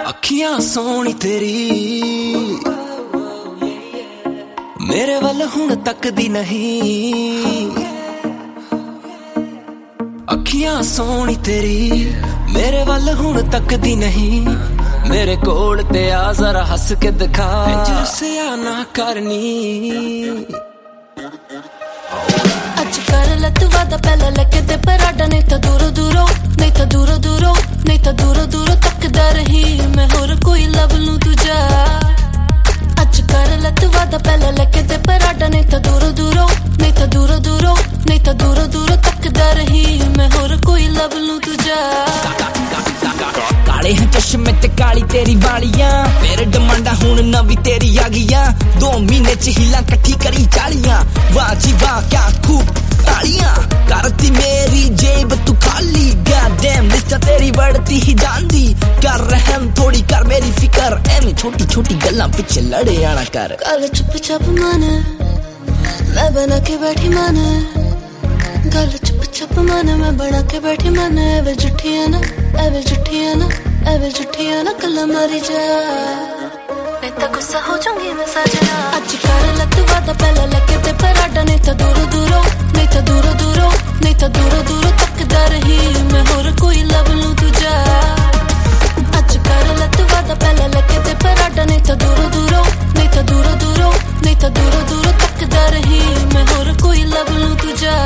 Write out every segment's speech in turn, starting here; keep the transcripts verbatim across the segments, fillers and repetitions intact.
अखियां सोनी तेरी मेरे वल हुण तकदी नहीं। अखियां सोनी तेरी मेरे वल हुण तकदी नहीं। मेरे कोल ते आ जरा हस के दिखा, जुस्सिया ना करनी। अज कर लत वादा पहला लगे ते पराडा, नहीं तो दूरों दूरों नहीं तो दूरों दूरों नहीं तो दूरों दूरों तकदा रही मैं होर कोई लब लूं तुझा। अज कर लत वादा पहला लगे ते पराडा, नहीं तो दूरों दूरों नहीं तो दूरों दूरों नहीं तो दूरों दूरों तकदा रही मैं होर कोई लब लूं तुझा। काले हैं चश्मे ते काली तेरी वालियां, फिर डिमांडा हुण नवी तेरी आ गईयां। दो महीने च हिला कट्ठी करी चालियां, वाह जी वाह क्या खूब तालियां। करती मेरी जेब तू खाली, गॉडडैम लिस्टा तेरी बढ़ती ही जांदी। कर रहम थोड़ी कर मेरी फिकर, एवें छोटी छोटी गल्लां पिछे लड़े आना कर। गल चुप चाप मन मैं बना के बैठी मन, गल चुप चाप मन मैं बना के बैठी मन। एवे जुठिया ना एवे जुठिया ना एवे जुठिया ना कल मरी जा, नहीं तो गुस्सा हो जाऊंगी मैं साजना। अज कर लत वादा पहला लगे ते पराडा, नहीं तो दूरों दूरों नहीं तो दूरों दूरों नहीं तो दूरों दूरों तकदा रही मैं होर कोई लब लूं तुझा। अज कर लत वादा पहला लगे ते पराडा, नहीं तो दूरों दूरों नहीं तो दूरों दूरों नहीं तो दूरों दूरों तकदा रही मैं होर कोई लब लूं तुझा।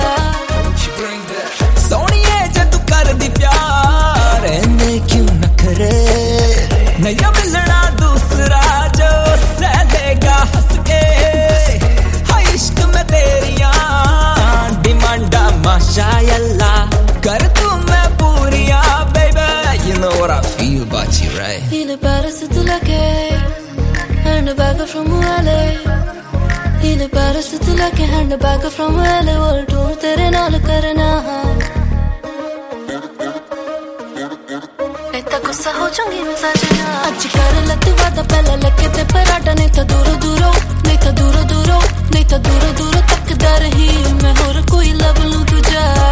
सोनिए जद कर दी प्यार रहने क्यों नखरे, नया मिलना दूसरा जो सह देगा हंस के। हाय इश्क में तेरिया डिमांडा माशाअल्लाह, कर तू मैं पूरिया baby, you know what I feel about you, right? Feel it better since you like it, and the bag from L A. Feel it better since you like it, and the bag from L A. World tour तेरे नाल करना, नहीं तो गुस्सा हो जाऊंगी मैं साजना। अज कर लत वादा पहला लगे ते पराडा, नहीं तो दूरों दूरों नहीं तो दूरों दूरों नहीं तो दूरों दूरों तकदा रही मैं होर कोई लब लूं तुझा।